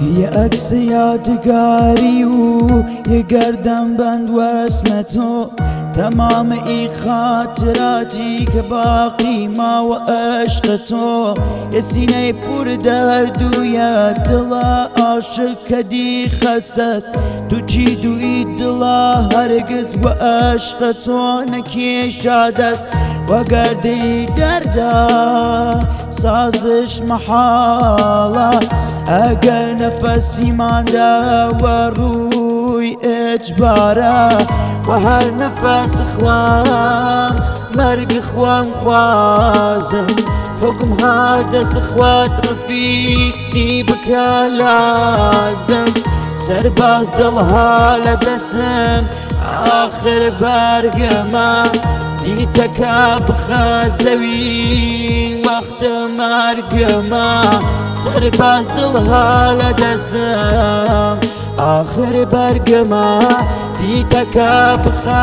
یه عکس یادگاری و یه گردن بند و اسم تو، تمام این خاطراتی که باقی ما و عشق تو. یه سینه پر درد و یه دلا عاشق کدی خستست، تو چی دوی دلا هرگز و عشق تو نکی شادست. و گردی دردا سازش محاله، اگر نفسی مانده و روی اجباره، و هر نفس خوام مرگ خوام خوازم، حکم ها دست خوات رفیقی بکا لازم. سرباز دلها لدسم آخر برگما، دیتکا بخازوی وقت مرگما. سرباز دلها لدسم آخر برگما، دیتکا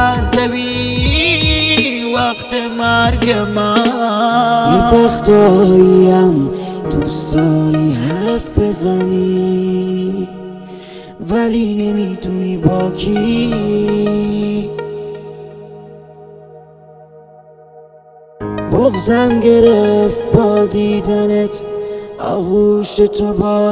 بخازوی وقت مرگما. یه وقتاییم دوست داری حرف بزنی ولی نمیدونی با کی. بغضم گرفت با دیدنت، آغوش تو با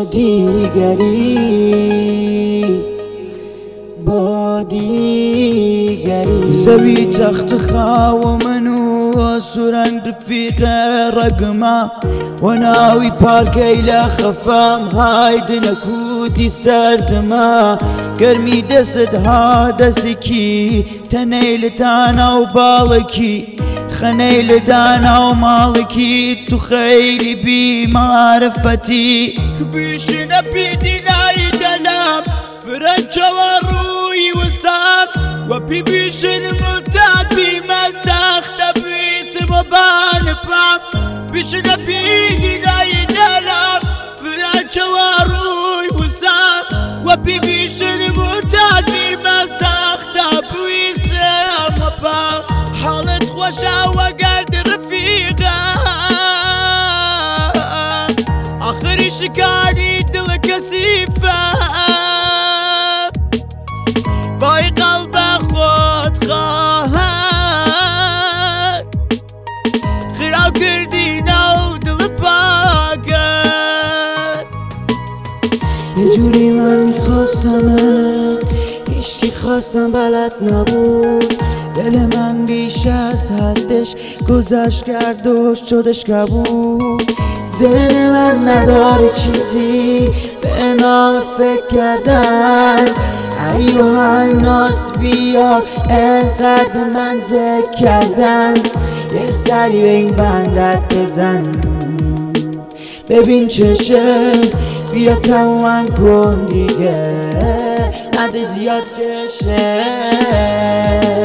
دیگری، با دیگری. زوی تخت خاو منو سرنگ رفیق رقمه، و ناوی پارکی لخفام هاید نکودی سردمه. گرمی دست ها دسکی تنیل تانا و بالکی، خنيل دانا ومالكي تو خيلي بمعرفتي. بيشنا بيدنا يدلام فرنش وروي وسام، وبيبيشن ملتات بمساخت بيسم وبان برام. بيشنا بيدنا يدلام فرنش وروي وسام، وبيبيشن ملتات بمساخت بيسم وبان. حالت خوشا وقرد رفيقا آخر شكاني دل كسيفة، باي قلب خود خواهد خراو كردينا ودل باقد. یه جوری من خواستمت هیچکی خواستم بلد نبود. دل من بیش از حدش گذشت کرد و شدش کبود. ذهن من نداره چیزی به نام فکر کردن. ایوه الناس بیا انقدر من ذکر کردن. یه سری به این بندت بزن ببین چشه، بیا تمومن کن دیگه نده زیاد کشه.